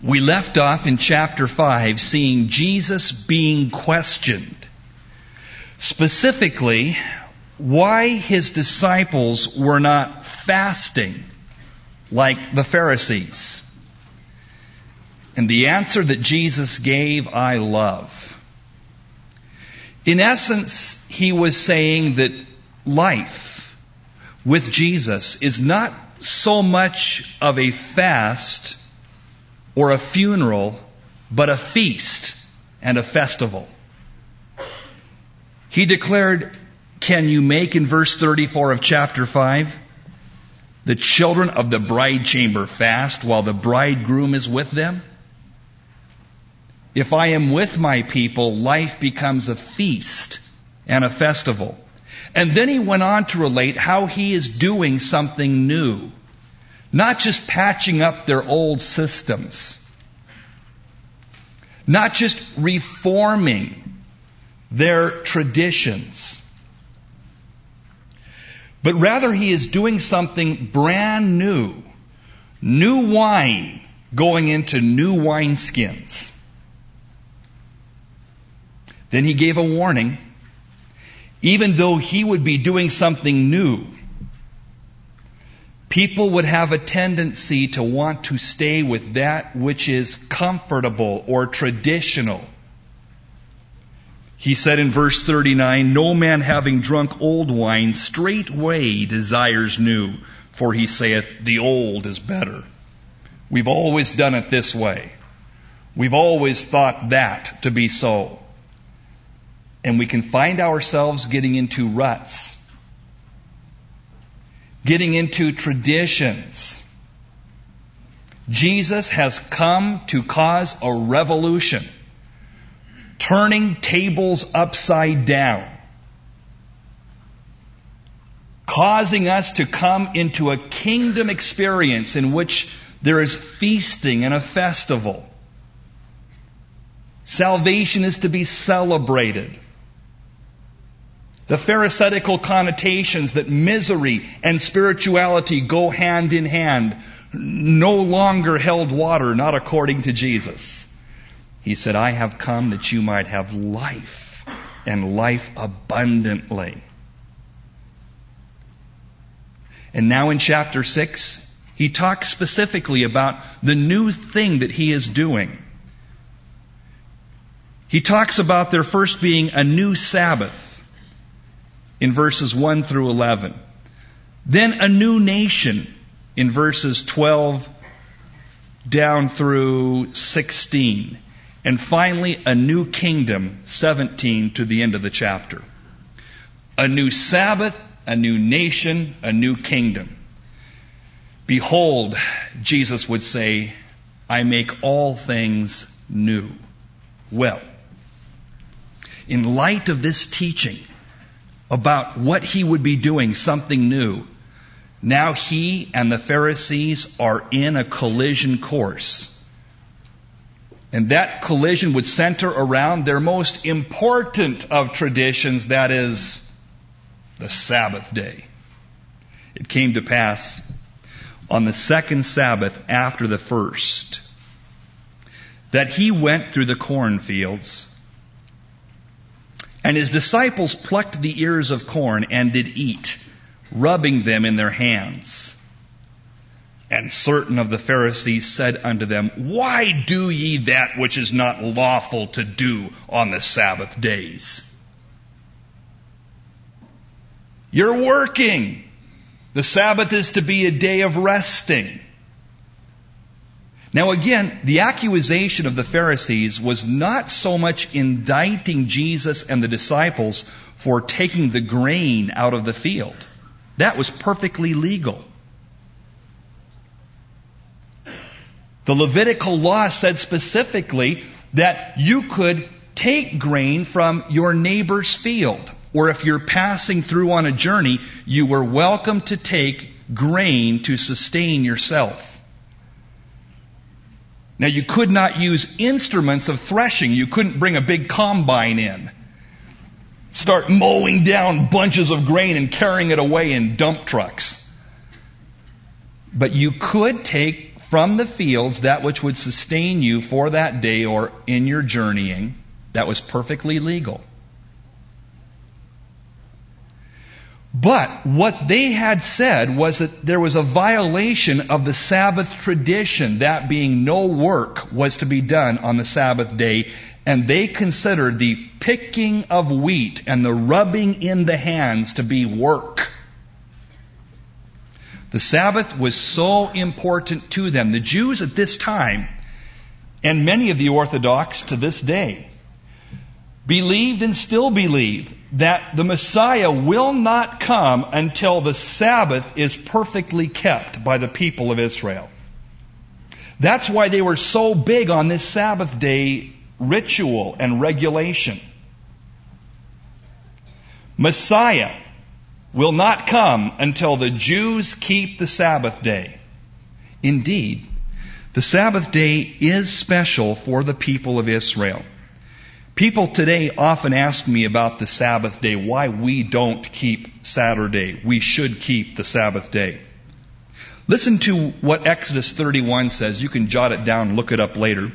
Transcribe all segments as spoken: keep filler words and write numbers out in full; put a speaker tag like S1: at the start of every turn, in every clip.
S1: We left off in chapter five seeing Jesus being questioned. Specifically, why his disciples were not fasting like the Pharisees. And the answer that Jesus gave, I love. In essence, he was saying that life with Jesus is not so much of a fast or a funeral, but a feast and a festival. He declared, can you make, in verse thirty-four of chapter five, the children of the bride chamber fast while the bridegroom is with them? If I am with my people, life becomes a feast and a festival. And then he went on to relate how he is doing something new. Not just patching up their old systems. Not just reforming their traditions. But rather he is doing something brand new. New wine going into new wineskins. Then he gave a warning. Even though he would be doing something new, people would have a tendency to want to stay with that which is comfortable or traditional. He said in verse thirty-nine, no man having drunk old wine straightway desires new, for he saith, the old is better. We've always done it this way. We've always thought that to be so. And we can find ourselves getting into ruts. Getting into traditions. Jesus has come to cause a revolution. Turning tables upside down. Causing us to come into a kingdom experience in which there is feasting and a festival. Salvation is to be celebrated. The pharisaical connotations that misery and spirituality go hand in hand no longer held water, not according to Jesus. He said, I have come that you might have life, and life abundantly. And now in chapter six, he talks specifically about the new thing that he is doing. He talks about there first being a new Sabbath. In verses one through eleven. Then a new nation in verses twelve down through sixteen. And finally a new kingdom, seventeen to the end of the chapter. A new Sabbath, a new nation, a new kingdom. Behold, Jesus would say, I make all things new. Well, in light of this teaching, about what he would be doing, something new. Now he and the Pharisees are in a collision course. And that collision would center around their most important of traditions, that is, the Sabbath day. It came to pass on the second Sabbath after the first that he went through the cornfields. And his disciples plucked the ears of corn and did eat, rubbing them in their hands. And certain of the Pharisees said unto them, why do ye that which is not lawful to do on the Sabbath days? You're working. The Sabbath is to be a day of resting. Now again, the accusation of the Pharisees was not so much indicting Jesus and the disciples for taking the grain out of the field. That was perfectly legal. The Levitical law said specifically that you could take grain from your neighbor's field, or if you're passing through on a journey, you were welcome to take grain to sustain yourself. Now you could not use instruments of threshing. You couldn't bring a big combine in. Start mowing down bunches of grain and carrying it away in dump trucks. But you could take from the fields that which would sustain you for that day or in your journeying. That was perfectly legal. But what they had said was that there was a violation of the Sabbath tradition, that being no work was to be done on the Sabbath day, and they considered the picking of wheat and the rubbing in the hands to be work. The Sabbath was so important to them. The Jews at this time, and many of the Orthodox to this day, believed and still believe that the Messiah will not come until the Sabbath is perfectly kept by the people of Israel. That's why they were so big on this Sabbath day ritual and regulation. Messiah will not come until the Jews keep the Sabbath day. Indeed, the Sabbath day is special for the people of Israel. People today often ask me about the Sabbath day, why we don't keep Saturday. We should keep the Sabbath day. Listen to what Exodus thirty-one says. You can jot it down and look it up later.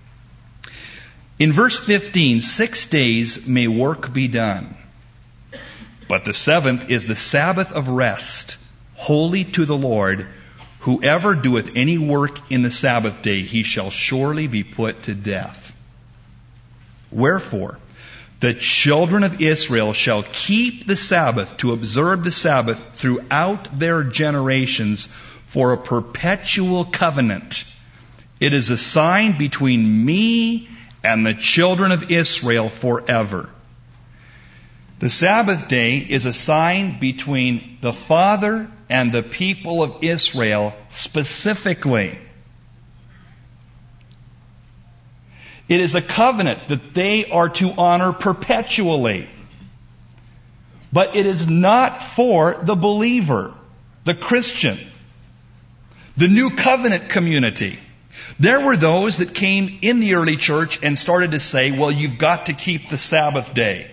S1: In verse fifteen, six days may work be done, but the seventh is the Sabbath of rest, holy to the Lord. Whoever doeth any work in the Sabbath day, he shall surely be put to death. Wherefore, the children of Israel shall keep the Sabbath, to observe the Sabbath throughout their generations for a perpetual covenant. It is a sign between me and the children of Israel forever. The Sabbath day is a sign between the Father and the people of Israel specifically. It is a covenant that they are to honor perpetually. But it is not for the believer, the Christian, the new covenant community. There were those that came in the early church and started to say, well, you've got to keep the Sabbath day.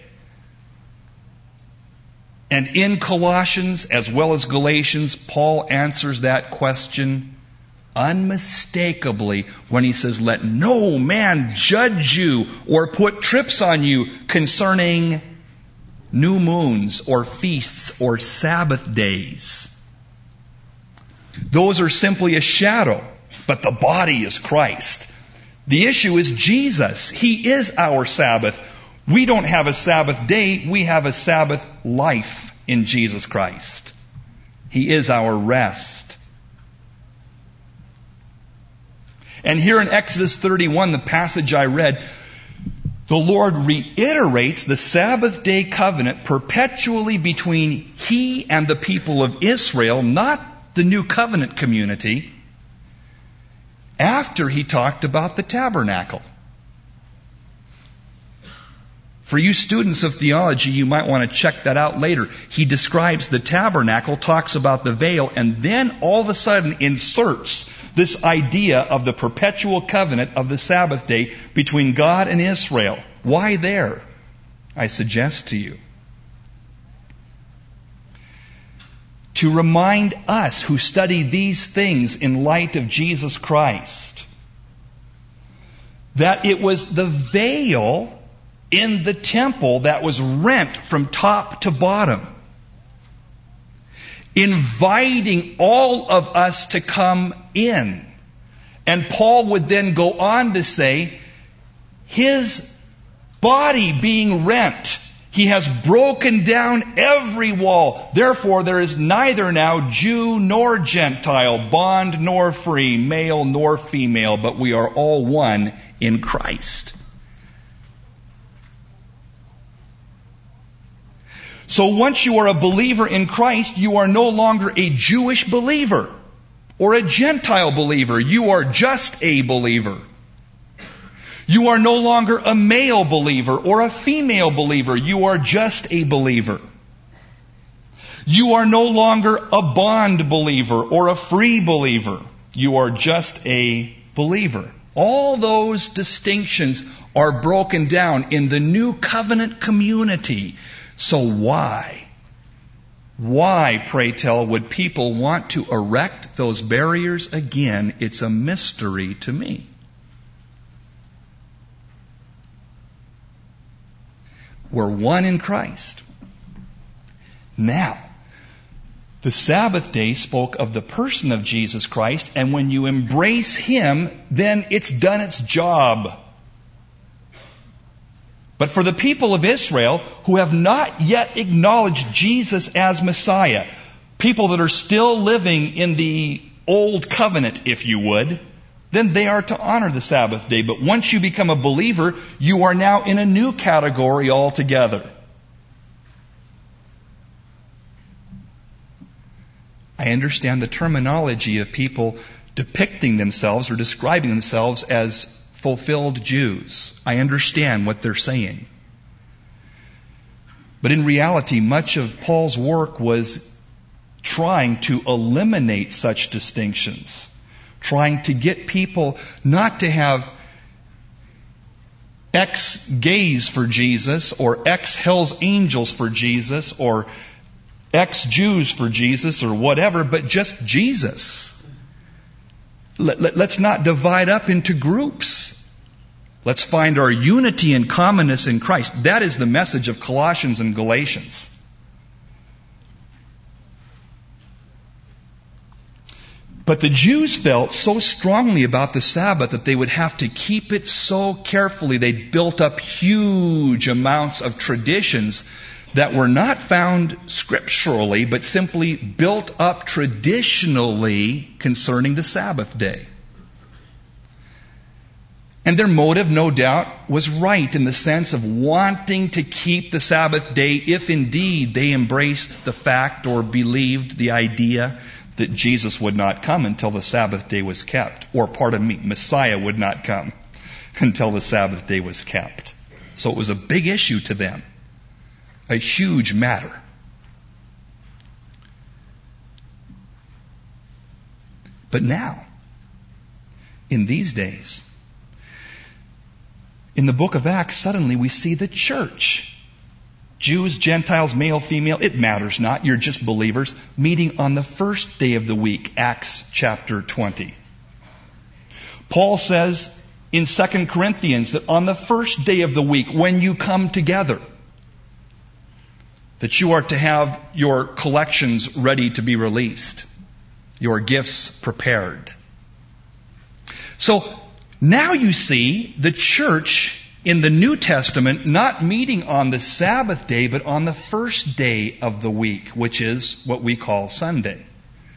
S1: And in Colossians as well as Galatians, Paul answers that question unmistakably when he says, let no man judge you or put trips on you concerning new moons or feasts or Sabbath days. Those are simply a shadow, but the body is Christ. The issue is Jesus. He is our Sabbath. We don't have a Sabbath day. We have a Sabbath life in Jesus Christ. He is our rest. And here in Exodus thirty-one, the passage I read, the Lord reiterates the Sabbath day covenant perpetually between He and the people of Israel, not the new covenant community, after He talked about the tabernacle. For you students of theology, you might want to check that out later. He describes the tabernacle, talks about the veil, and then all of a sudden inserts this idea of the perpetual covenant of the Sabbath day between God and Israel. Why there? I suggest to you. To remind us who study these things in light of Jesus Christ that it was the veil in the temple that was rent from top to bottom, inviting all of us to come in. And Paul would then go on to say, His body being rent, He has broken down every wall. Therefore there is neither now Jew nor Gentile, bond nor free, male nor female, but we are all one in Christ. So once you are a believer in Christ, you are no longer a Jewish believer or a Gentile believer. You are just a believer. You are no longer a male believer or a female believer. You are just a believer. You are no longer a bond believer or a free believer. You are just a believer. All those distinctions are broken down in the new covenant community. So why Why, pray tell, would people want to erect those barriers again? It's a mystery to me. We're one in Christ. Now, the Sabbath day spoke of the person of Jesus Christ, and when you embrace Him, then it's done its job. But for the people of Israel who have not yet acknowledged Jesus as Messiah, people that are still living in the old covenant, if you would, then they are to honor the Sabbath day. But once you become a believer, you are now in a new category altogether. I understand the terminology of people depicting themselves or describing themselves as fulfilled Jews. I understand what they're saying. But in reality, much of Paul's work was trying to eliminate such distinctions, trying to get people not to have X gays for Jesus, or X Hell's Angels for Jesus, or X Jews for Jesus, or whatever, but just Jesus. Let, let, let's not divide up into groups. Let's find our unity and commonness in Christ. That is the message of Colossians and Galatians. But the Jews felt so strongly about the Sabbath that they would have to keep it so carefully. They built up huge amounts of traditions that were not found scripturally, but simply built up traditionally concerning the Sabbath day. And their motive, no doubt, was right in the sense of wanting to keep the Sabbath day if indeed they embraced the fact or believed the idea that Jesus would not come until the Sabbath day was kept. Or, pardon me, Messiah would not come until the Sabbath day was kept. So it was a big issue to them. A huge matter. But now, in these days, in the book of Acts, suddenly we see the church. Jews, Gentiles, male, female, it matters not. You're just believers meeting on the first day of the week, Acts chapter twenty. Paul says in Second Corinthians that on the first day of the week, when you come together, that you are to have your collections ready to be released, your gifts prepared. So now you see the church in the New Testament not meeting on the Sabbath day, but on the first day of the week, which is what we call Sunday.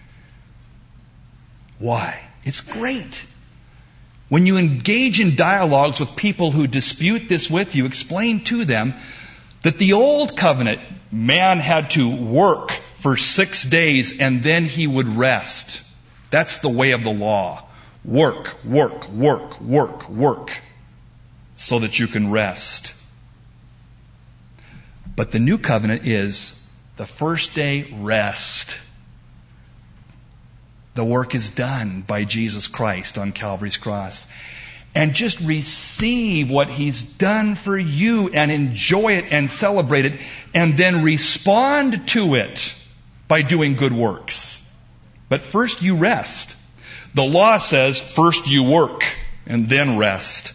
S1: Why? It's great. When you engage in dialogues with people who dispute this with you, explain to them that the old covenant, man had to work for six days and then he would rest. That's the way of the law. Work, work, work, work, work, so that you can rest. But the new covenant is the first day rest. The work is done by Jesus Christ on Calvary's cross. And just receive what He's done for you and enjoy it and celebrate it, and then respond to it by doing good works. But first you rest. The law says first you work and then rest.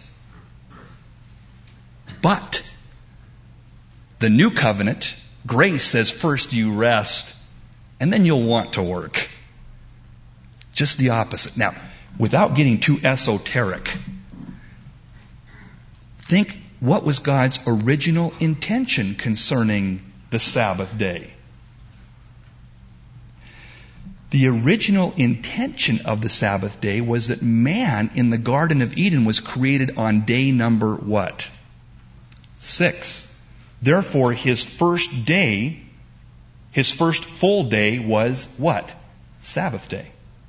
S1: But the new covenant, grace, says first you rest and then you'll want to work. Just the opposite. Now, without getting too esoteric, think what was God's original intention concerning the Sabbath day. The original intention of the Sabbath day was that man in the Garden of Eden was created on day number what? Six. Therefore, his first day, his first full day was what? Sabbath day.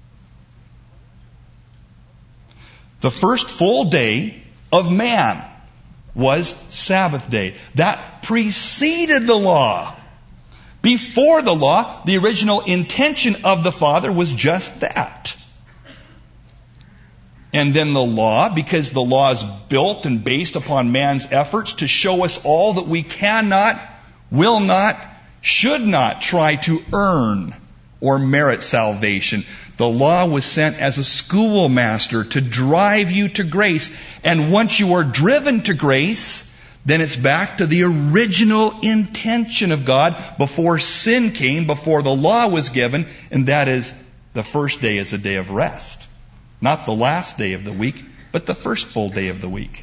S1: The first full day of man was Sabbath day. That preceded the law. Before the law, the original intention of the Father was just that. And then the law, because the law is built and based upon man's efforts to show us all that we cannot, will not, should not try to earn or merit salvation. The law was sent as a schoolmaster to drive you to grace. And once you are driven to grace, then it's back to the original intention of God before sin came, before the law was given, and that is the first day is a day of rest. Not the last day of the week, but the first full day of the week.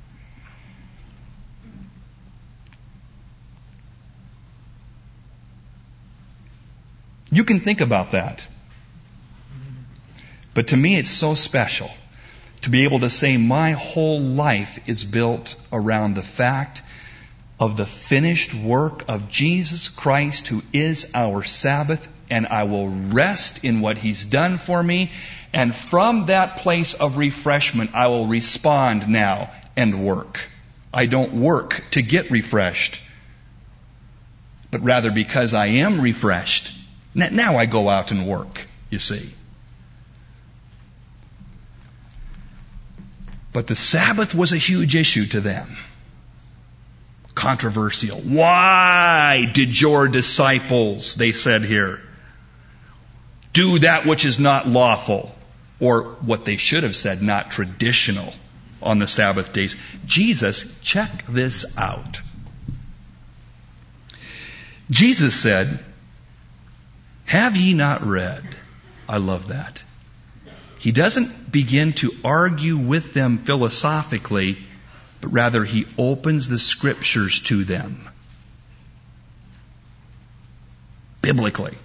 S1: You can think about that. But to me, it's so special to be able to say my whole life is built around the fact of the finished work of Jesus Christ, who is our Sabbath, and I will rest in what He's done for me. And from that place of refreshment, I will respond now and work. I don't work to get refreshed, but rather because I am refreshed. Now I go out and work, you see. But the Sabbath was a huge issue to them. Controversial. Why did your disciples, they said here, do that which is not lawful? Or what they should have said, not traditional on the Sabbath days. Jesus, check this out. Jesus said, have ye not read? I love that. He doesn't begin to argue with them philosophically, but rather He opens the Scriptures to them. Biblically.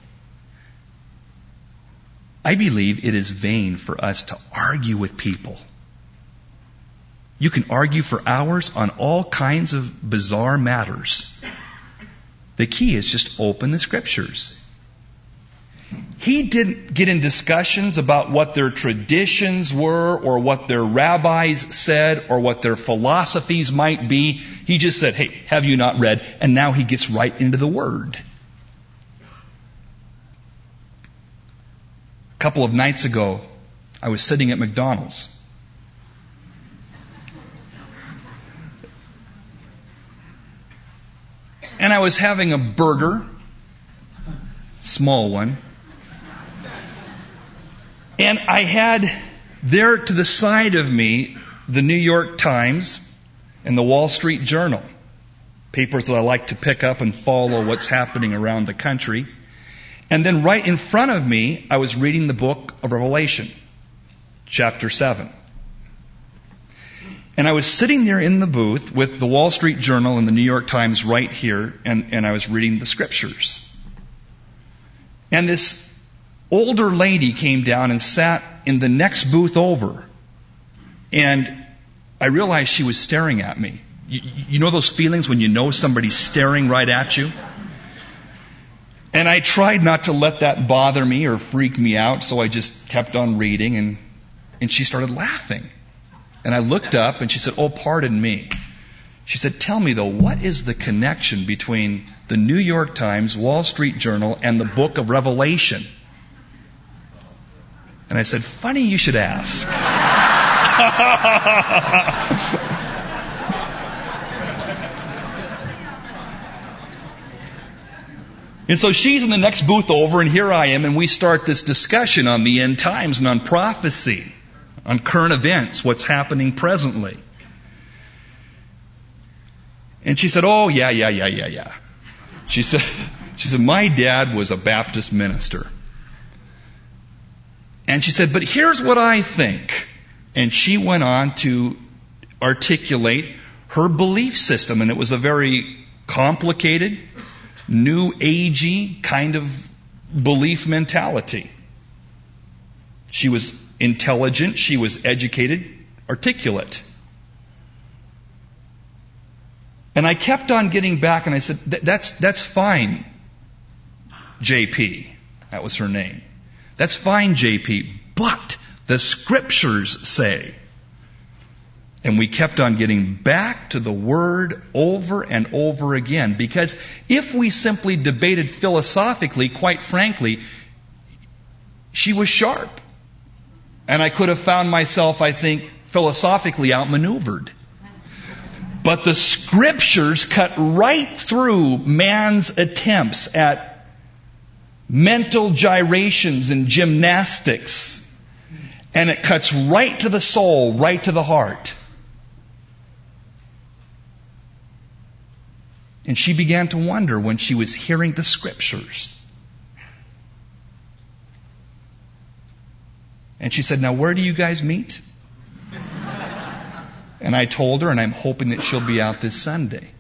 S1: I believe it is vain for us to argue with people. You can argue for hours on all kinds of bizarre matters. The key is just open the Scriptures. He didn't get in discussions about what their traditions were or what their rabbis said or what their philosophies might be. He just said, hey, have you not read? And now he gets right into the Word. A couple of nights ago, I was sitting at McDonald's. And I was having a burger, small one. And I had there to the side of me the New York Times and the Wall Street Journal, papers that I like to pick up and follow what's happening around the country. And then right in front of me, I was reading the book of Revelation, chapter seven. And I was sitting there in the booth with the Wall Street Journal and the New York Times right here, and, and I was reading the Scriptures. And this older lady came down and sat in the next booth over. And I realized she was staring at me. You, you know those feelings when you know somebody's staring right at you? And I tried not to let that bother me or freak me out, so I just kept on reading, and, and she started laughing. And I looked up and she said, oh, pardon me. She said, tell me though, what is the connection between the New York Times, Wall Street Journal, and the book of Revelation? And I said, funny you should ask. And so she's in the next booth over, and here I am, and we start this discussion on the end times and on prophecy, on current events, what's happening presently. And she said, oh, yeah, yeah, yeah, yeah, yeah. She said, she said, my dad was a Baptist minister. And she said, but here's what I think. And she went on to articulate her belief system, and it was a very complicated, new agey kind of belief mentality. She was intelligent, she was educated, articulate. And I kept on getting back, and I said, that's, that's fine, J P. That was her name. That's fine, J P. But the Scriptures say. And we kept on getting back to the Word over and over again. Because if we simply debated philosophically, quite frankly, she was sharp. And I could have found myself, I think, philosophically outmaneuvered. But the Scriptures cut right through man's attempts at mental gyrations and gymnastics. And it cuts right to the soul, right to the heart. And she began to wonder when she was hearing the Scriptures. And she said, "Now where do you guys meet?" And I told her, and I'm hoping that she'll be out this Sunday.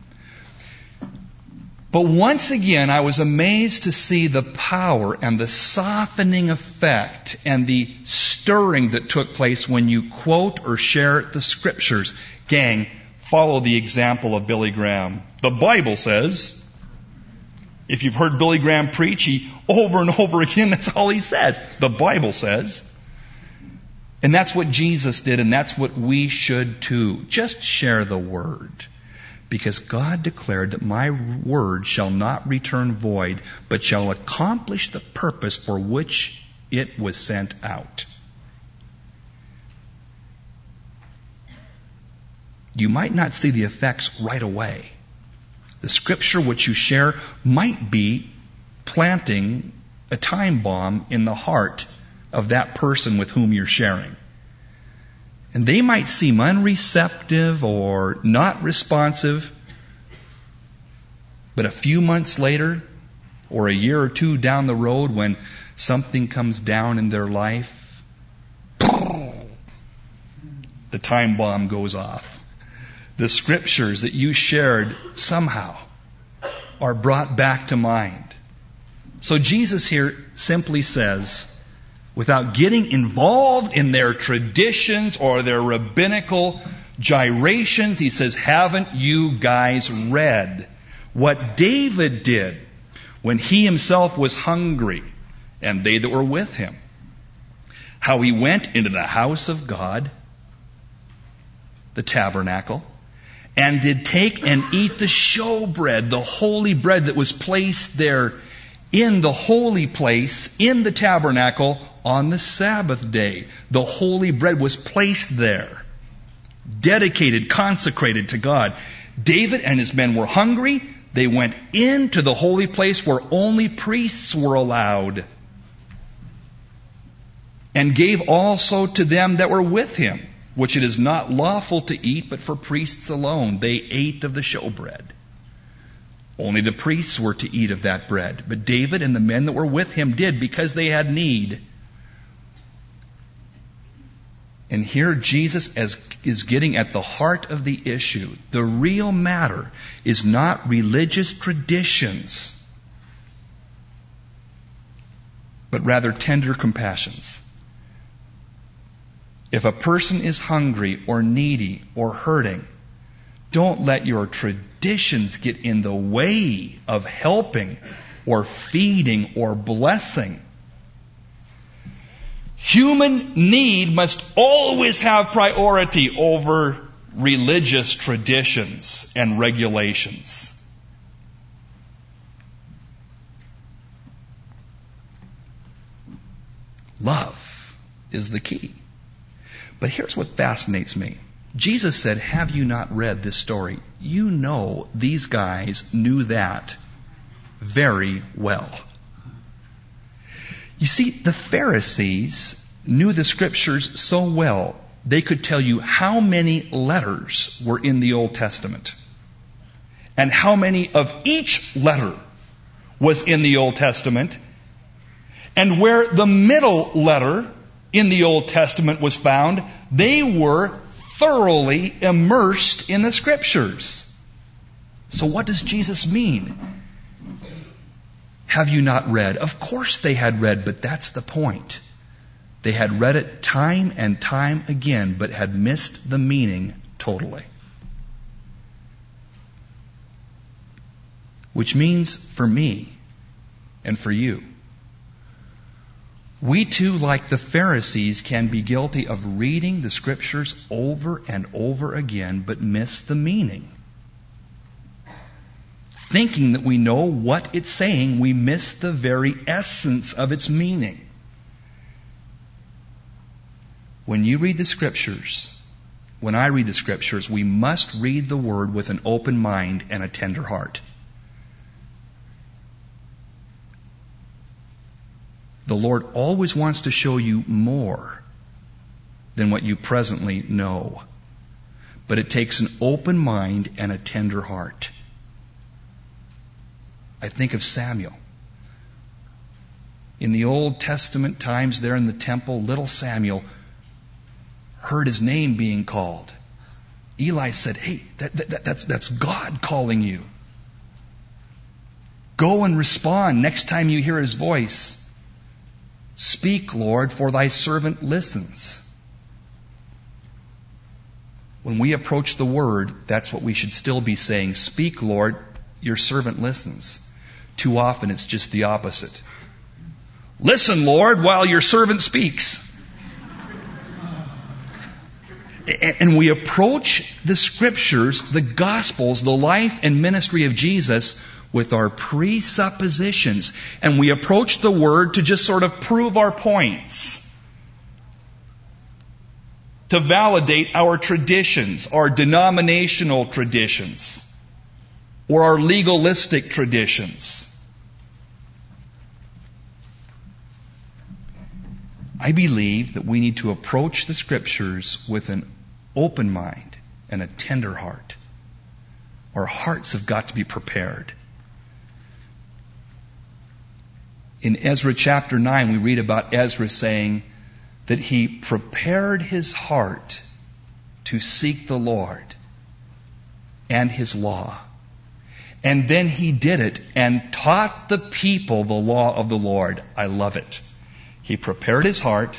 S1: But once again, I was amazed to see the power and the softening effect and the stirring that took place when you quote or share the Scriptures. Gang, follow the example of Billy Graham. The Bible says, if you've heard Billy Graham preach, he over and over again, that's all he says. The Bible says. And that's what Jesus did, and that's what we should too. Just share the Word. Because God declared that my word shall not return void, but shall accomplish the purpose for which it was sent out. You might not see the effects right away. The Scripture which you share might be planting a time bomb in the heart of that person with whom you're sharing. And they might seem unreceptive or not responsive, but a few months later, or a year or two down the road, when something comes down in their life, the time bomb goes off. The Scriptures that you shared somehow are brought back to mind. So Jesus here simply says, without getting involved in their traditions or their rabbinical gyrations, he says, haven't you guys read what David did when he himself was hungry and they that were with him? How he went into the house of God, the tabernacle, and did take and eat the showbread, the holy bread that was placed there in the holy place, in the tabernacle, on the Sabbath day. The holy bread was placed there, dedicated, consecrated to God. David and his men were hungry. They went into the holy place where only priests were allowed, and gave also to them that were with him, which it is not lawful to eat, but for priests alone. They ate of the showbread. Only the priests were to eat of that bread. But David and the men that were with him did, because they had need. And here Jesus is getting at the heart of the issue. The real matter is not religious traditions, but rather tender compassions. If a person is hungry or needy or hurting, don't let your traditions get in the way of helping or feeding or blessing. Human need must always have priority over religious traditions and regulations. Love is the key. But here's what fascinates me. Jesus said, have you not read this story? You know these guys knew that very well. You see, the Pharisees knew the Scriptures so well, they could tell you how many letters were in the Old Testament, and how many of each letter was in the Old Testament, and where the middle letter in the Old Testament was found. They were thoroughly immersed in the Scriptures. So what does Jesus mean? Have you not read? Of course they had read, but that's the point. They had read it time and time again, but had missed the meaning totally. Which means for me and for you, we too, like the Pharisees, can be guilty of reading the Scriptures over and over again, but miss the meaning. Thinking that we know what it's saying, we miss the very essence of its meaning. When you read the Scriptures, when I read the Scriptures, we must read the Word with an open mind and a tender heart. The Lord always wants to show you more than what you presently know. But it takes an open mind and a tender heart. I think of Samuel. In the Old Testament times there in the temple, little Samuel heard his name being called. Eli said, hey, that, that, that's, that's God calling you. Go and respond next time you hear his voice. Speak, Lord, for thy servant listens. When we approach the Word, that's what we should still be saying. Speak, Lord, your servant listens. Too often it's just the opposite. Listen, Lord, while your servant speaks. And we approach the Scriptures, the Gospels, the life and ministry of Jesus with our presuppositions. And we approach the Word to just sort of prove our points. To validate our traditions, our denominational traditions, or our legalistic traditions. I believe that we need to approach the Scriptures with an open mind and a tender heart. Our hearts have got to be prepared. In Ezra chapter nine, we read about Ezra saying that he prepared his heart to seek the Lord and His law. And then he did it and taught the people the law of the Lord. I love it. He prepared his heart,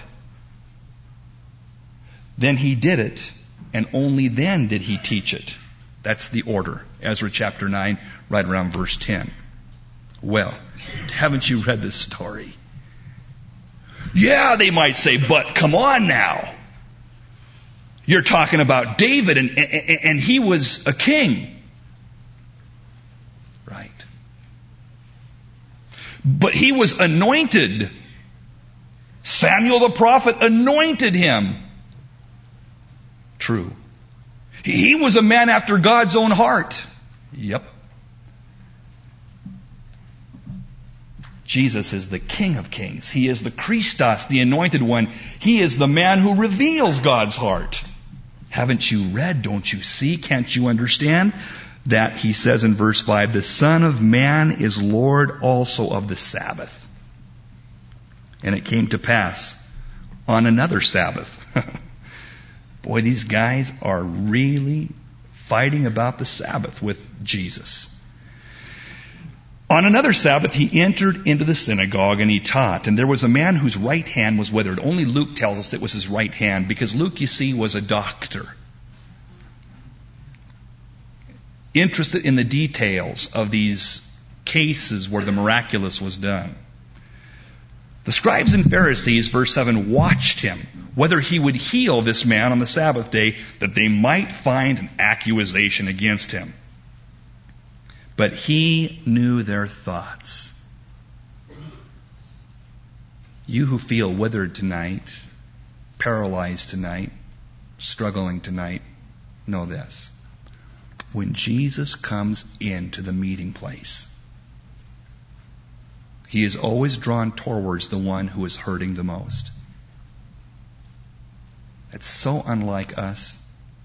S1: then he did it, and only then did he teach it. That's the order. Ezra chapter nine, right around verse ten. Well, haven't you read this story? Yeah, they might say, but come on now. You're talking about David, and, and, and he was a king. Right. But he was anointed. Samuel the prophet anointed him. True. He was a man after God's own heart. Yep. Jesus is the King of Kings. He is the Christos, the anointed one. He is the man who reveals God's heart. Haven't you read? Don't you see? Can't you understand? That he says in verse five, the Son of Man is Lord also of the Sabbath. And it came to pass on another Sabbath. Boy, these guys are really fighting about the Sabbath with Jesus. On another Sabbath, he entered into the synagogue and he taught. And there was a man whose right hand was withered. Only Luke tells us it was his right hand, because Luke, you see, was a doctor. Interested in the details of these cases where the miraculous was done. The scribes and Pharisees, verse seven, watched him, whether he would heal this man on the Sabbath day, that they might find an accusation against him. But he knew their thoughts. You who feel withered tonight, paralyzed tonight, struggling tonight, know this. When Jesus comes into the meeting place, He is always drawn towards the one who is hurting the most. It's so unlike us.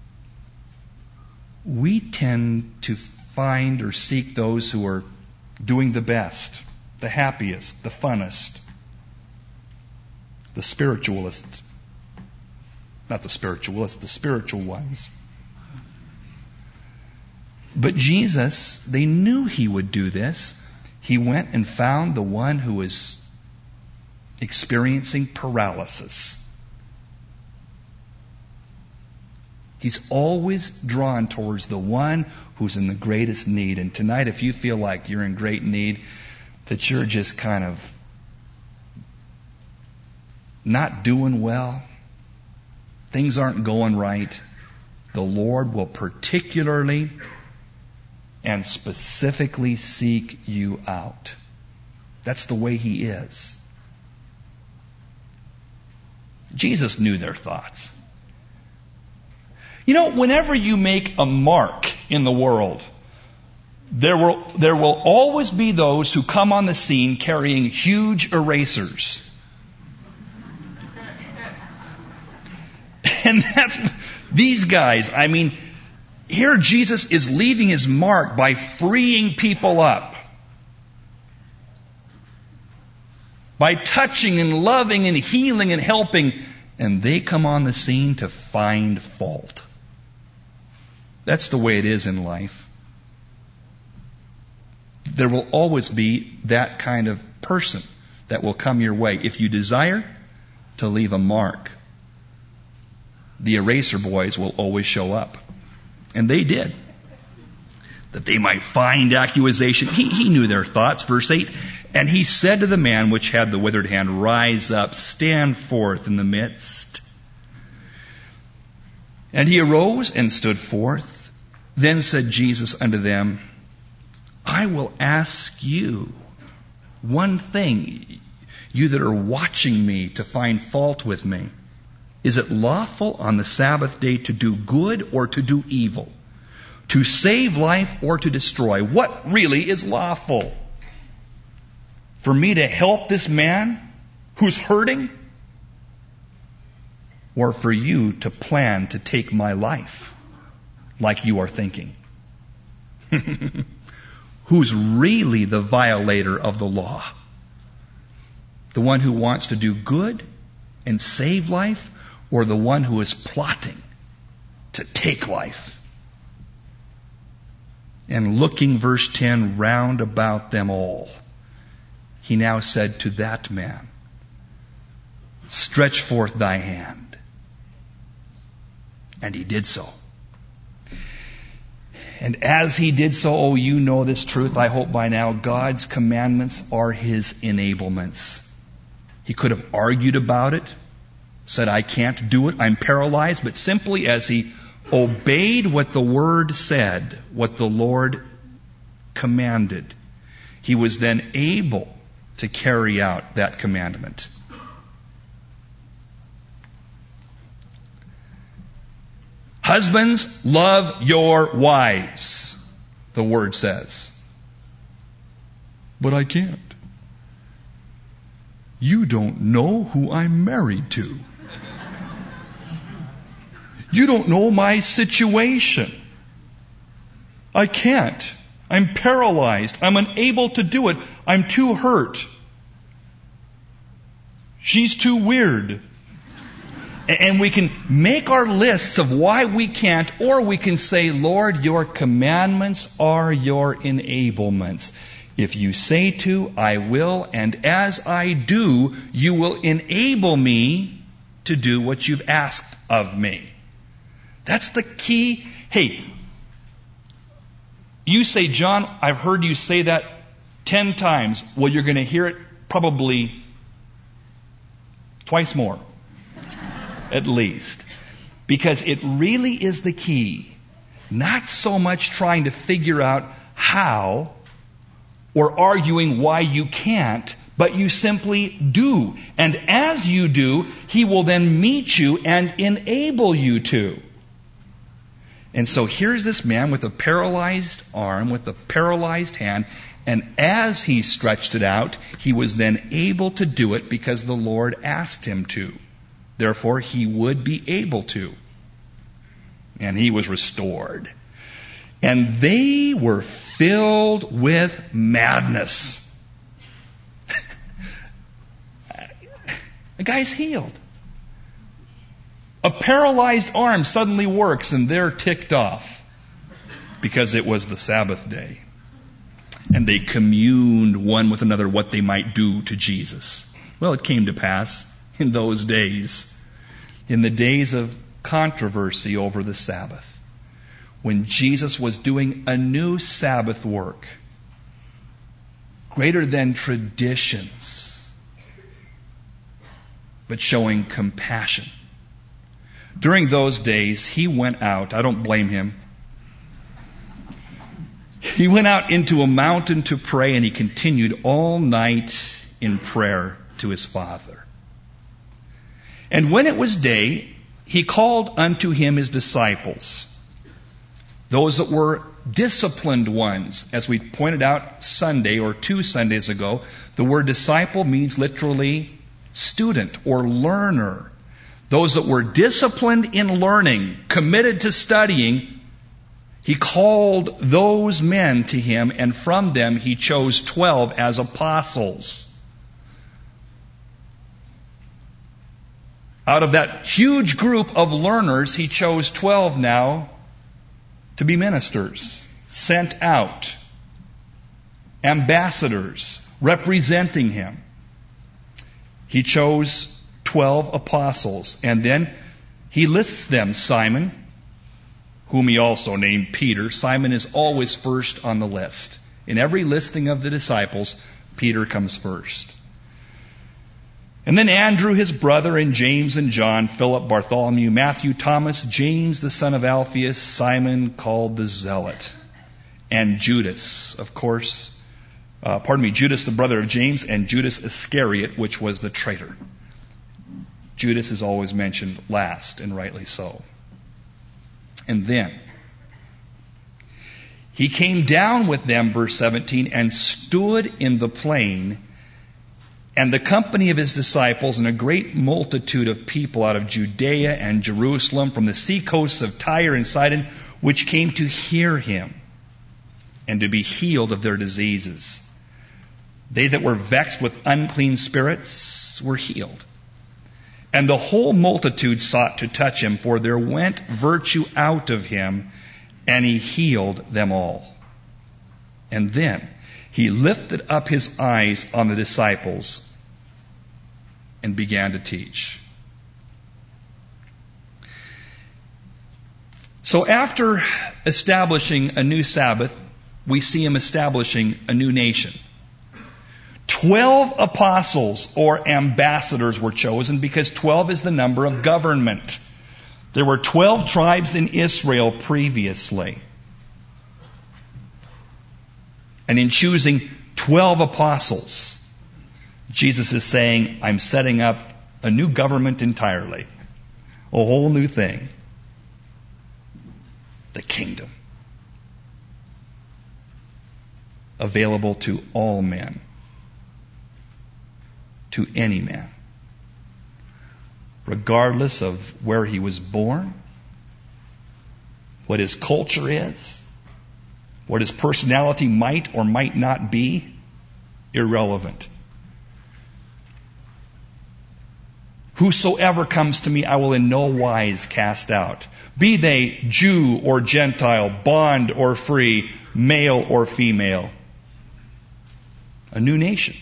S1: We tend to find or seek those who are doing the best, the happiest, the funnest, the spiritualists. Not the spiritualists, the spiritual ones. But Jesus, they knew He would do this. He went and found the one who was experiencing paralysis. He's always drawn towards the one who's in the greatest need. And tonight, if you feel like you're in great need, that you're just kind of not doing well, things aren't going right, the Lord will particularly and specifically seek you out. That's the way He is. Jesus knew their thoughts. You know, whenever you make a mark in the world, there will, there will always be those who come on the scene carrying huge erasers. And that's, these guys, I mean, here Jesus is leaving his mark by freeing people up. By touching and loving and healing and helping. And they come on the scene to find fault. That's the way it is in life. There will always be that kind of person that will come your way. If you desire to leave a mark, the eraser boys will always show up. And they did. That they might find accusation. He, he knew their thoughts. Verse eight. And he said to the man which had the withered hand, rise up, stand forth in the midst. And he arose and stood forth. Then said Jesus unto them, I will ask you one thing, you that are watching me to find fault with me. Is it lawful on the Sabbath day to do good or to do evil? To save life or to destroy? What really is lawful? For me to help this man who's hurting? Or for you to plan to take my life like you are thinking? Who's really the violator of the law? The one who wants to do good and save life, or the one who is plotting to take life? And looking, verse ten, round about them all, he now said to that man, stretch forth thy hand. And he did so. And as he did so, oh, you know this truth, I hope by now, God's commandments are his enablements. He could have argued about it, said, I can't do it, I'm paralyzed, but simply as he obeyed what the Word said, what the Lord commanded, he was then able to carry out that commandment. Husbands, love your wives, the Word says. But I can't. You don't know who I'm married to. You don't know my situation. I can't. I'm paralyzed. I'm unable to do it. I'm too hurt. She's too weird. And we can make our lists of why we can't, or we can say, Lord, your commandments are your enablements. If you say to, I will, and as I do, you will enable me to do what you've asked of me. That's the key. Hey, you say, John, I've heard you say that ten times. Well, you're going to hear it probably twice more. At least. Because it really is the key. Not so much trying to figure out how or arguing why you can't, but you simply do. And as you do, He will then meet you and enable you to. And so here's this man with a paralyzed arm, with a paralyzed hand, and as he stretched it out, he was then able to do it because the Lord asked him to. Therefore, he would be able to. And he was restored. And they were filled with madness. The guy's healed. A paralyzed arm suddenly works and they're ticked off because it was the Sabbath day. And they communed one with another what they might do to Jesus. Well, it came to pass in those days, in the days of controversy over the Sabbath, when Jesus was doing a new Sabbath work, greater than traditions, but showing compassion. During those days, He went out, I don't blame Him, He went out into a mountain to pray, and He continued all night in prayer to His Father. And when it was day, he called unto him his disciples, those that were disciplined ones. As we pointed out Sunday or two Sundays ago, the word disciple means literally student or learner. Those that were disciplined in learning, committed to studying, he called those men to him, and from them he chose twelve as apostles. Out of that huge group of learners, he chose twelve now to be ministers, sent out, ambassadors, representing him. He chose twelve apostles, and then he lists them: Simon, whom he also named Peter. Simon is always first on the list. In every listing of the disciples, Peter comes first. And then Andrew, his brother, and James and John, Philip, Bartholomew, Matthew, Thomas, James, the son of Alphaeus, Simon, called the Zealot, and Judas, of course, uh, pardon me, Judas, the brother of James, and Judas Iscariot, which was the traitor. Judas is always mentioned last, and rightly so. And then he came down with them, verse seventeen, and stood in the plain, and the company of his disciples and a great multitude of people out of Judea and Jerusalem, from the seacoasts of Tyre and Sidon, which came to hear him and to be healed of their diseases. They that were vexed with unclean spirits were healed. And the whole multitude sought to touch him, for there went virtue out of him, and he healed them all. And then he lifted up his eyes on the disciples and began to teach. So after establishing a new Sabbath, we see him establishing a new nation. Twelve apostles or ambassadors were chosen because twelve is the number of government. There were twelve tribes in Israel previously. And in choosing twelve apostles, Jesus is saying, I'm setting up a new government entirely. A whole new thing. The kingdom. Available to all men. To any man. Regardless of where he was born, what his culture is, what his personality might or might not be, irrelevant. Whosoever comes to me, I will in no wise cast out. Be they Jew or Gentile, bond or free, male or female. A new nation.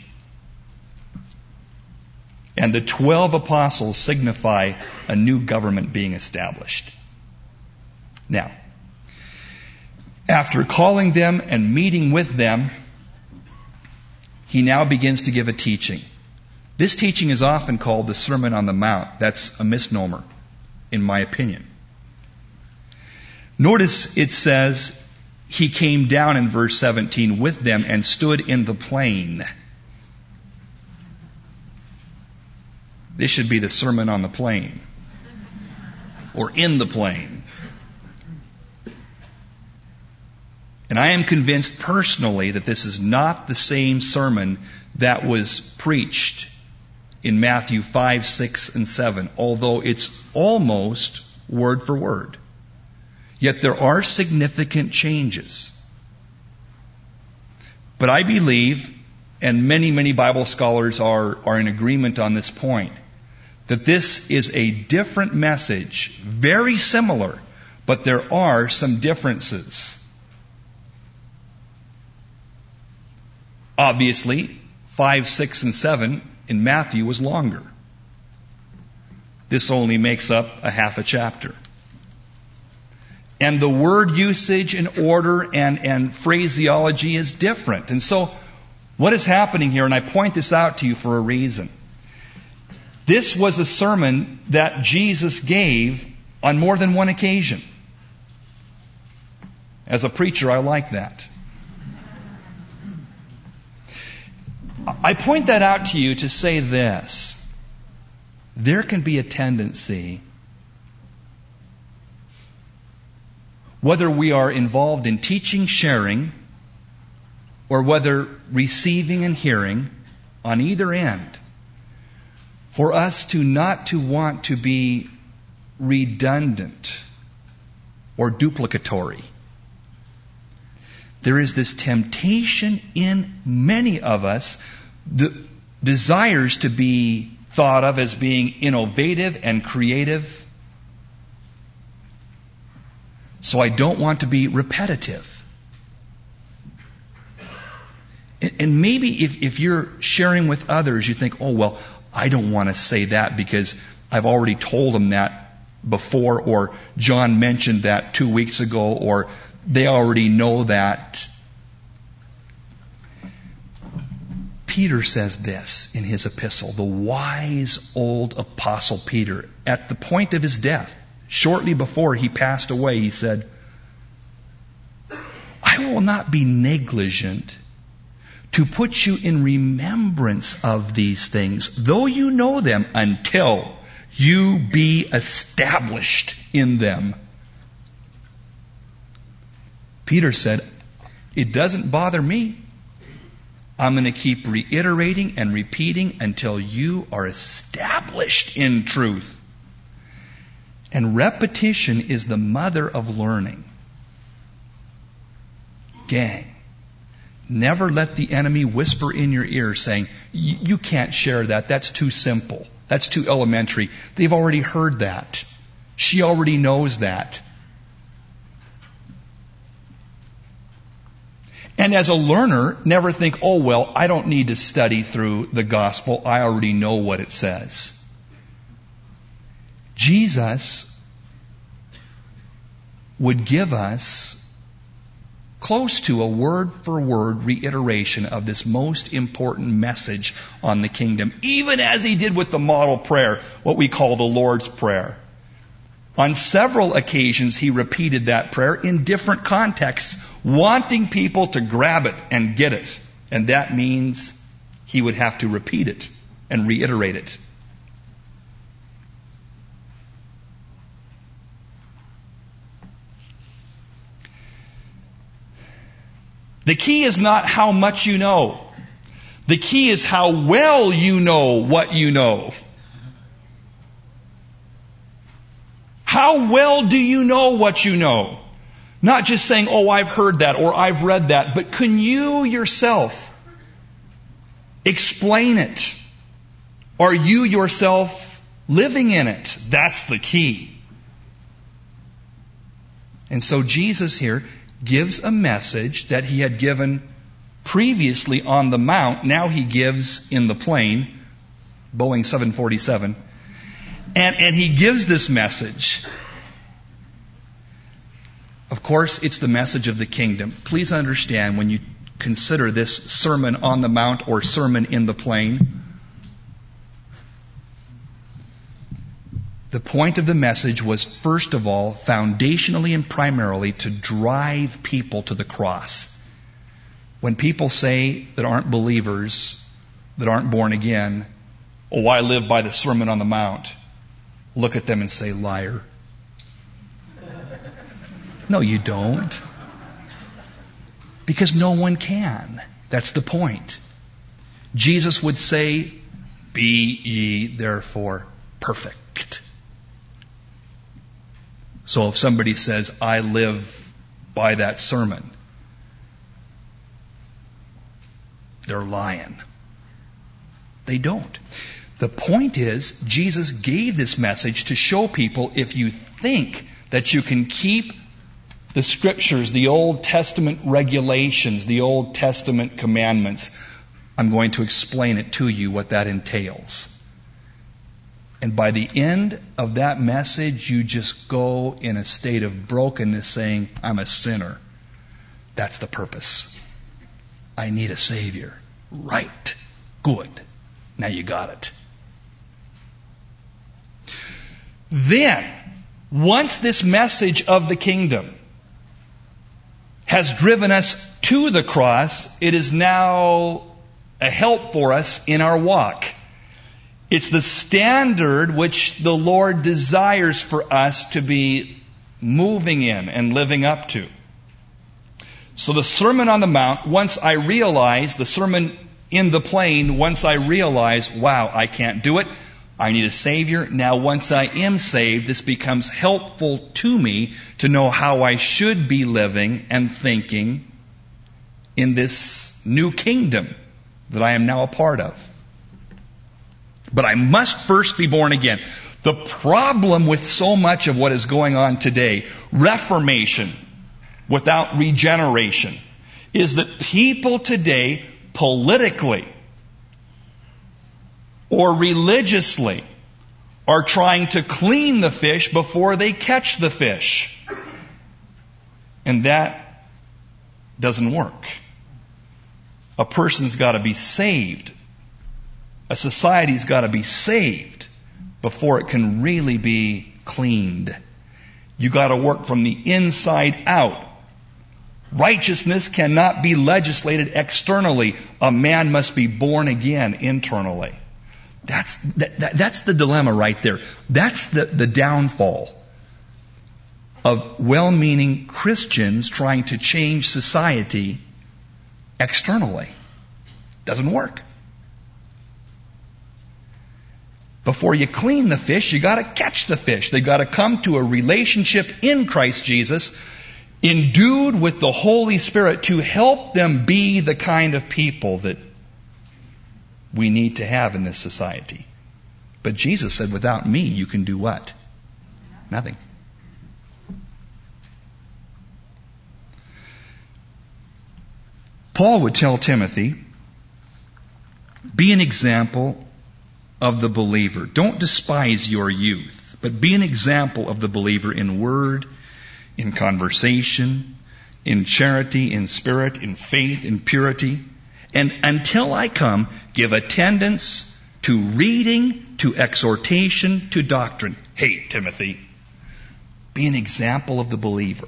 S1: And the twelve apostles signify a new government being established. Now, after calling them and meeting with them, he now begins to give a teaching. This teaching is often called the Sermon on the Mount. That's a misnomer, in my opinion. Notice it says, he came down in verse seventeen with them and stood in the plain. This should be the Sermon on the Plain. Or in the plain. And I am convinced personally that this is not the same sermon that was preached in Matthew five, six, and seven, although it's almost word for word. Yet there are significant changes. But I believe, and many, many Bible scholars are, are in agreement on this point, that this is a different message, very similar, but there are some differences. Obviously, five, six, and seven in Matthew was longer. This only makes up a half a chapter. And the word usage and order and, and phraseology is different. And so, what is happening here, and I point this out to you for a reason. This was a sermon that Jesus gave on more than one occasion. As a preacher, I like that. I point that out to you to say this. There can be a tendency whether we are involved in teaching, sharing, or whether receiving and hearing, on either end, for us to not to want to be redundant or duplicatory. There is this temptation in many of us, the desires to be thought of as being innovative and creative. So I don't want to be repetitive. And maybe if, if you're sharing with others, you think, oh, well, I don't want to say that because I've already told them that before, or John mentioned that two weeks ago, or they already know that. Peter says this in his epistle, the wise old apostle Peter, at the point of his death, shortly before he passed away, he said, I will not be negligent to put you in remembrance of these things, though you know them, until you be established in them. Peter said, it doesn't bother me. I'm going to keep reiterating and repeating until you are established in truth. And repetition is the mother of learning. Gang, never let the enemy whisper in your ear saying, you can't share that. That's too simple. That's too elementary. They've already heard that. She already knows that. And as a learner, never think, oh, well, I don't need to study through the gospel. I already know what it says. Jesus would give us close to a word-for-word reiteration of this most important message on the kingdom, even as he did with the model prayer, what we call the Lord's Prayer. On several occasions, he repeated that prayer in different contexts, wanting people to grab it and get it. And that means he would have to repeat it and reiterate it. The key is not how much you know. The key is how well you know what you know. How well do you know what you know? Not just saying, oh, I've heard that or I've read that, but can you yourself explain it? Are you yourself living in it? That's the key. And so Jesus here gives a message that he had given previously on the mount. Now he gives in the plain, Boeing seven forty-seven. And, and he gives this message. Of course, it's the message of the kingdom. Please understand, when you consider this Sermon on the Mount or Sermon in the Plain, the point of the message was, first of all, foundationally and primarily, to drive people to the cross. When people say that aren't believers, that aren't born again, oh, I live by the Sermon on the Mount, look at them and say, liar. No, you don't. Because no one can. That's the point. Jesus would say, be ye therefore perfect. So if somebody says, I live by that sermon, they're lying. They don't. The point is, Jesus gave this message to show people, if you think that you can keep the Scriptures, the Old Testament regulations, the Old Testament commandments, I'm going to explain it to you what that entails. And by the end of that message, you just go in a state of brokenness saying, I'm a sinner. That's the purpose. I need a Savior. Right. Good. Now you got it. Then, once this message of the kingdom has driven us to the cross, it is now a help for us in our walk. It's the standard which the Lord desires for us to be moving in and living up to. So the Sermon on the Mount, once I realize, the sermon in the plain, once I realize, wow, I can't do it, I need a Savior. Now once I am saved, this becomes helpful to me to know how I should be living and thinking in this new kingdom that I am now a part of. But I must first be born again. The problem with so much of what is going on today, reformation without regeneration, is that people today, politically or religiously, are trying to clean the fish before they catch the fish. And that doesn't work. A person's got to be saved. A society's got to be saved before it can really be cleaned. You got to work from the inside out. Righteousness cannot be legislated externally. A man must be born again internally. That's that, that, that's the dilemma right there. That's the, the downfall of well-meaning Christians trying to change society externally. Doesn't work. Before you clean the fish, you got to catch the fish. They got to come to a relationship in Christ Jesus, endued with the Holy Spirit to help them be the kind of people that we need to have in this society. But Jesus said, without me, you can do what? Nothing. Paul would tell Timothy, be an example of the believer. Don't despise your youth, but be an example of the believer in word, in conversation, in charity, in spirit, in faith, in purity. And until I come, give attendance to reading, to exhortation, to doctrine. Hey, Timothy, be an example of the believer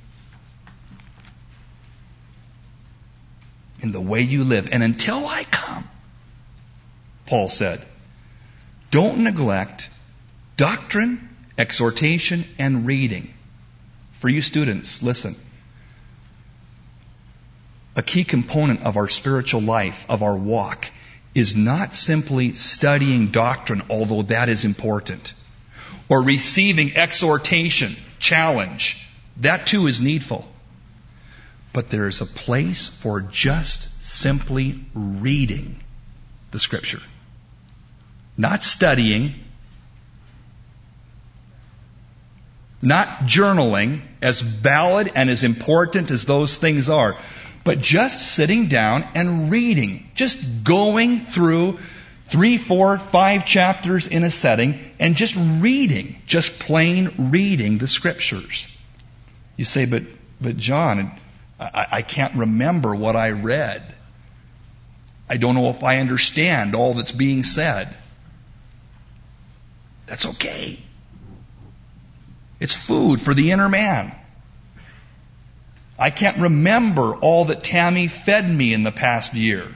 S1: in the way you live. And until I come, Paul said, don't neglect doctrine, exhortation, and reading. For you students, listen. A key component of our spiritual life, of our walk, is not simply studying doctrine, although that is important, or receiving exhortation, challenge. That too is needful. But there is a place for just simply reading the Scripture. Not studying, not journaling, as valid and as important as those things are, but just sitting down and reading, just going through three, four, five chapters in a setting and just reading, just plain reading the Scriptures. You say, but, but John, I, I can't remember what I read. I don't know if I understand all that's being said. That's okay. It's food for the inner man. I can't remember all that Tammy fed me in the past year.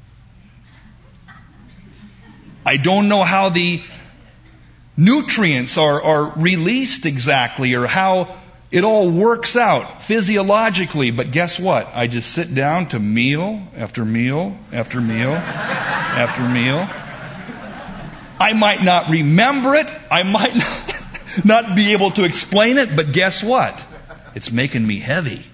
S1: I don't know how the nutrients are, are released exactly or how it all works out physiologically. But guess what? I just sit down to meal after meal after meal after meal. I might not remember it. I might not, not be able to explain it. But guess what? It's making me heavy.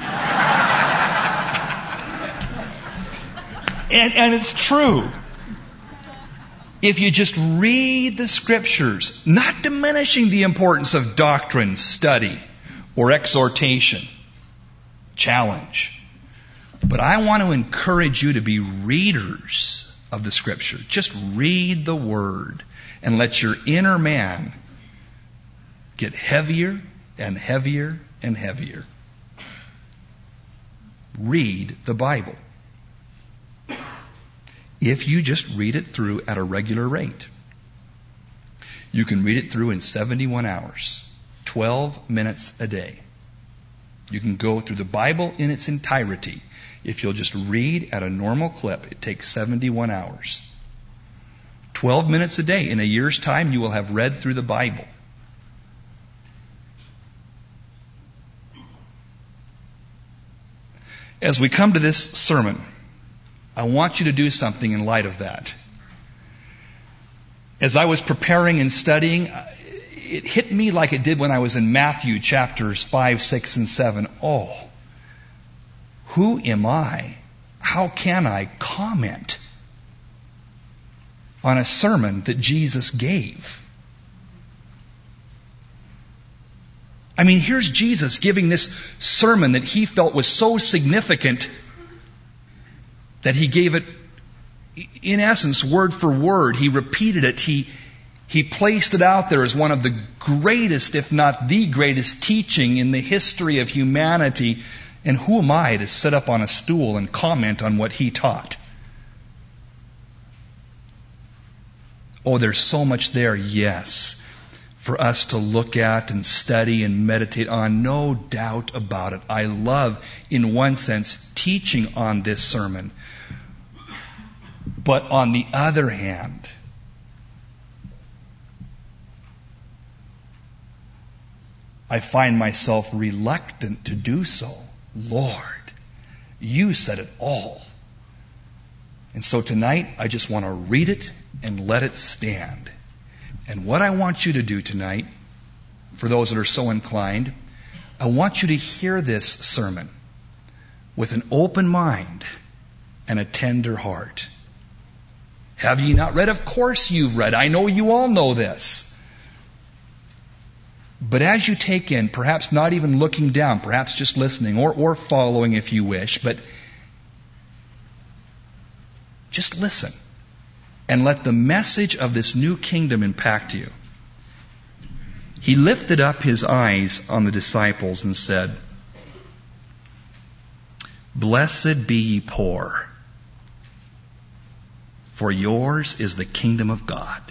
S1: And, and it's true. If you just read the Scriptures, not diminishing the importance of doctrine, study, or exhortation, challenge, but I want to encourage you to be readers of the Scripture. Just read the Word and let your inner man get heavier and heavier and heavier. Read the Bible. If you just read it through at a regular rate, you can read it through in seventy-one hours, twelve minutes a day. You can go through the Bible in its entirety. If you'll just read at a normal clip, it takes seventy-one hours. twelve minutes a day. In a year's time, you will have read through the Bible. As we come to this sermon, I want you to do something in light of that. As I was preparing and studying, it hit me like it did when I was in Matthew chapters five, six, and seven. Oh, who am I? How can I comment on a sermon that Jesus gave? I mean, here's Jesus giving this sermon that he felt was so significant that he gave it, in essence, word for word. He repeated it. He, he placed it out there as one of the greatest, if not the greatest, teaching in the history of humanity. And who am I to sit up on a stool and comment on what he taught? Oh, there's so much there, yes, for us to look at and study and meditate on. No doubt about it. I love, in one sense, teaching on this sermon. But on the other hand, I find myself reluctant to do so. Lord, you said it all. And so tonight, I just want to read it and let it stand. And what I want you to do tonight, for those that are so inclined, I want you to hear this sermon with an open mind and a tender heart. Have ye not read? Of course you've read. I know you all know this. But as you take in, perhaps not even looking down, perhaps just listening or, or following if you wish, but just listen and let the message of this new kingdom impact you. He lifted up his eyes on the disciples and said, "Blessed be ye poor, for yours is the kingdom of God.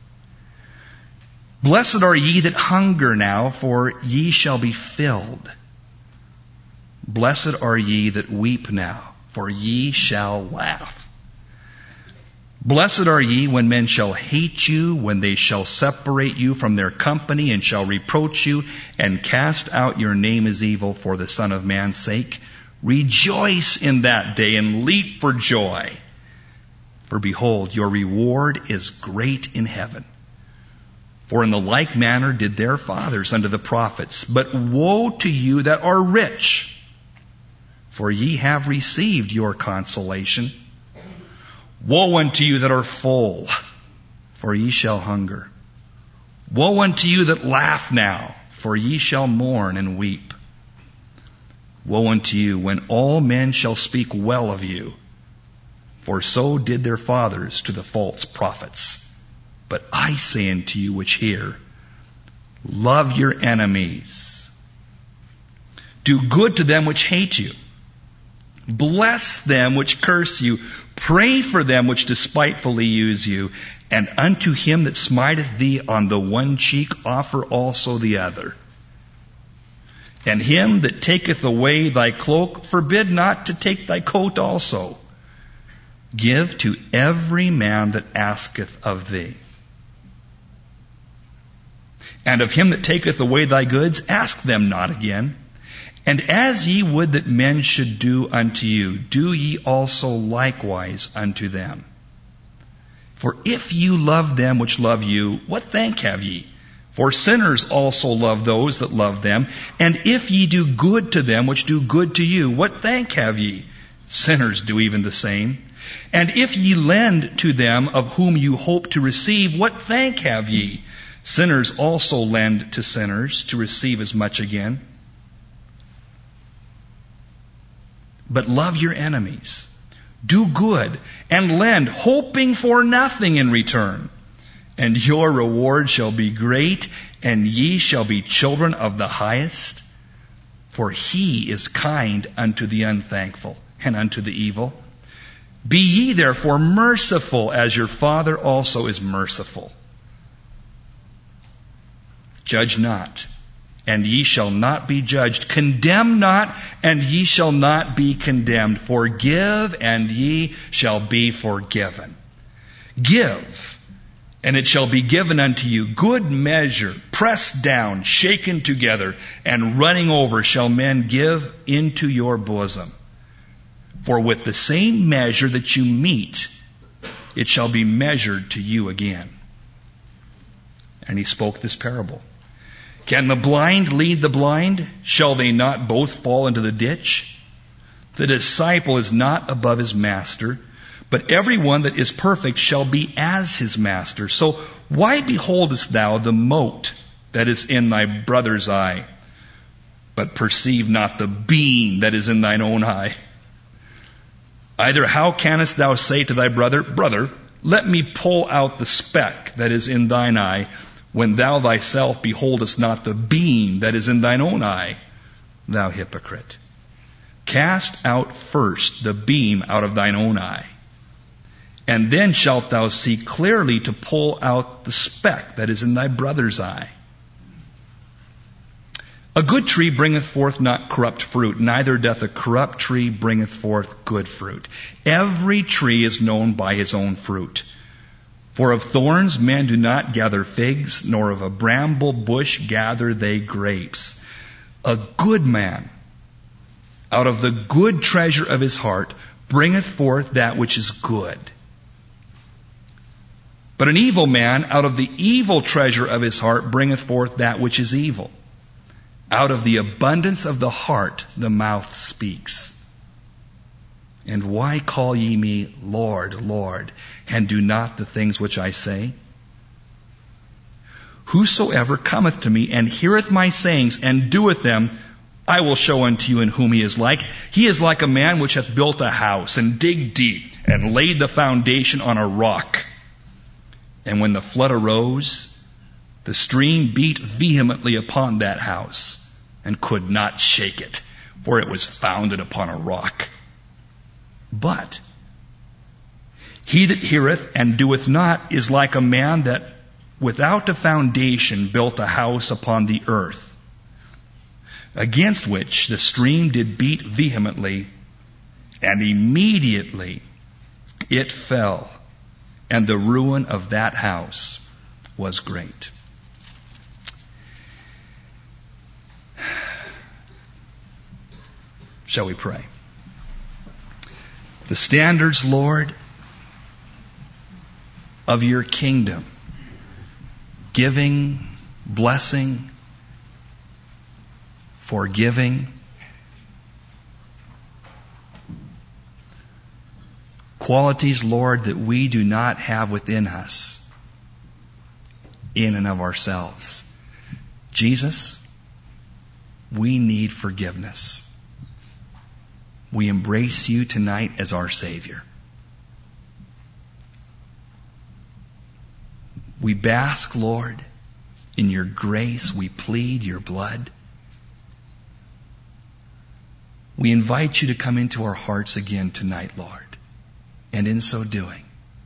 S1: Blessed are ye that hunger now, for ye shall be filled. Blessed are ye that weep now, for ye shall laugh. Blessed are ye when men shall hate you, when they shall separate you from their company, and shall reproach you, and cast out your name as evil for the Son of Man's sake. Rejoice in that day, and leap for joy. For behold, your reward is great in heaven. For in the like manner did their fathers unto the prophets. But woe to you that are rich, for ye have received your consolation. Woe unto you that are full, for ye shall hunger. Woe unto you that laugh now, for ye shall mourn and weep. Woe unto you when all men shall speak well of you, for so did their fathers to the false prophets. But I say unto you which hear, love your enemies. Do good to them which hate you. Bless them which curse you. Pray for them which despitefully use you. And unto him that smiteth thee on the one cheek offer also the other. And him that taketh away thy cloak forbid not to take thy coat also. Give to every man that asketh of thee. And of him that taketh away thy goods, ask them not again. And as ye would that men should do unto you, do ye also likewise unto them. For if you love them which love you, what thank have ye? For sinners also love those that love them. And if ye do good to them which do good to you, what thank have ye? Sinners do even the same. And if ye lend to them of whom you hope to receive, what thank have ye? Sinners also lend to sinners to receive as much again. But love your enemies. Do good and lend, hoping for nothing in return. And your reward shall be great, and ye shall be children of the highest. For he is kind unto the unthankful and unto the evil. Be ye therefore merciful, as your Father also is merciful. Judge not, and ye shall not be judged. Condemn not, and ye shall not be condemned. Forgive, and ye shall be forgiven. Give, and it shall be given unto you. Good measure, pressed down, shaken together, and running over shall men give into your bosom. For with the same measure that you meet, it shall be measured to you again. And he spoke this parable. Can the blind lead the blind? Shall they not both fall into the ditch? The disciple is not above his master, but everyone that is perfect shall be as his master. So why beholdest thou the mote that is in thy brother's eye, but perceive not the beam that is in thine own eye? Either how canst thou say to thy brother, Brother, let me pull out the speck that is in thine eye, when thou thyself beholdest not the beam that is in thine own eye? Thou hypocrite. Cast out first the beam out of thine own eye, and then shalt thou see clearly to pull out the speck that is in thy brother's eye. A good tree bringeth forth not corrupt fruit, neither doth a corrupt tree bringeth forth good fruit. Every tree is known by his own fruit. For of thorns men do not gather figs, nor of a bramble bush gather they grapes. A good man, out of the good treasure of his heart, bringeth forth that which is good. But an evil man, out of the evil treasure of his heart, bringeth forth that which is evil. Out of the abundance of the heart the mouth speaks. And why call ye me Lord, Lord, and do not the things which I say? Whosoever cometh to me and heareth my sayings and doeth them, I will show unto you in whom he is like. He is like a man which hath built a house, and digged deep, and laid the foundation on a rock. And when the flood arose, the stream beat vehemently upon that house, and could not shake it, for it was founded upon a rock. But he that heareth and doeth not is like a man that without a foundation built a house upon the earth, against which the stream did beat vehemently, and immediately it fell, and the ruin of that house was great. Shall we pray? The standards, Lord, of your kingdom, giving, blessing, forgiving, qualities, Lord, that we do not have within us in and of ourselves. Jesus, we need forgiveness. We embrace you tonight as our Savior. We bask, Lord, in your grace. We plead your blood. We invite you to come into our hearts again tonight, Lord. And in so doing,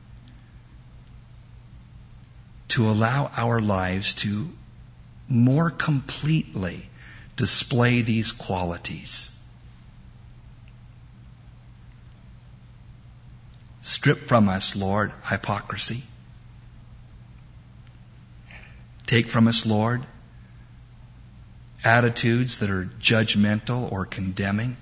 S1: to allow our lives to more completely display these qualities. Strip from us, Lord, hypocrisy. Take from us, Lord, attitudes that are judgmental or condemning.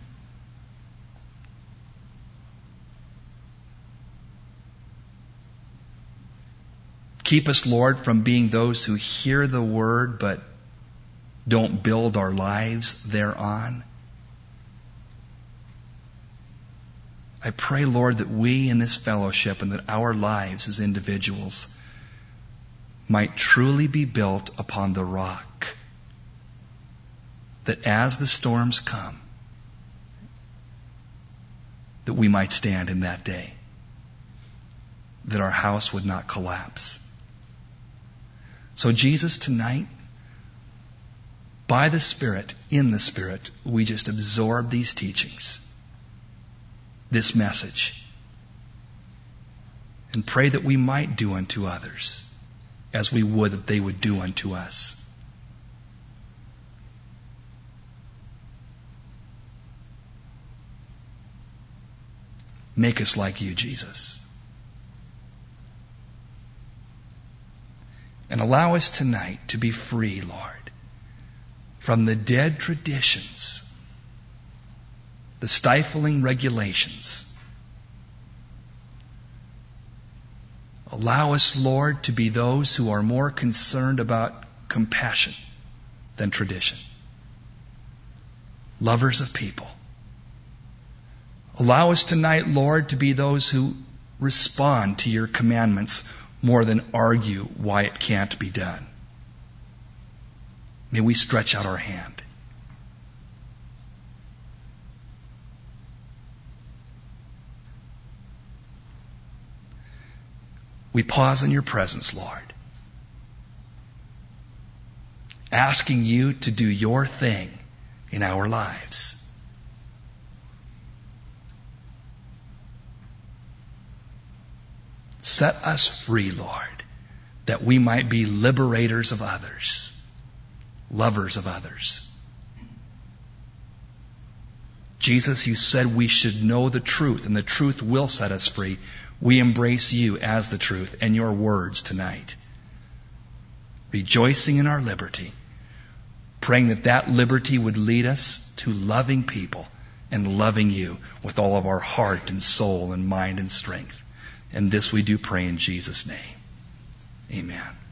S1: Keep us, Lord, from being those who hear the word but don't build our lives thereon. I pray, Lord, that we in this fellowship and that our lives as individuals might truly be built upon the rock. That as the storms come, that we might stand in that day. That our house would not collapse. So Jesus, tonight, by the Spirit, in the Spirit, we just absorb these teachings, this message, and pray that we might do unto others as we would that they would do unto us. Make us like you, Jesus. And allow us tonight to be free, Lord, from the dead traditions the stifling regulations. Allow us, Lord, to be those who are more concerned about compassion than tradition. Lovers of people. Allow us tonight, Lord, to be those who respond to your commandments more than argue why it can't be done. May we stretch out our hand. We pause in your presence, Lord, asking you to do your thing in our lives. Set us free, Lord, that we might be liberators of others, lovers of others. Jesus, you said we should know the truth, and the truth will set us free. We embrace you as the truth and your words tonight. Rejoicing in our liberty, praying that that liberty would lead us to loving people and loving you with all of our heart and soul and mind and strength. And this we do pray in Jesus' name. Amen.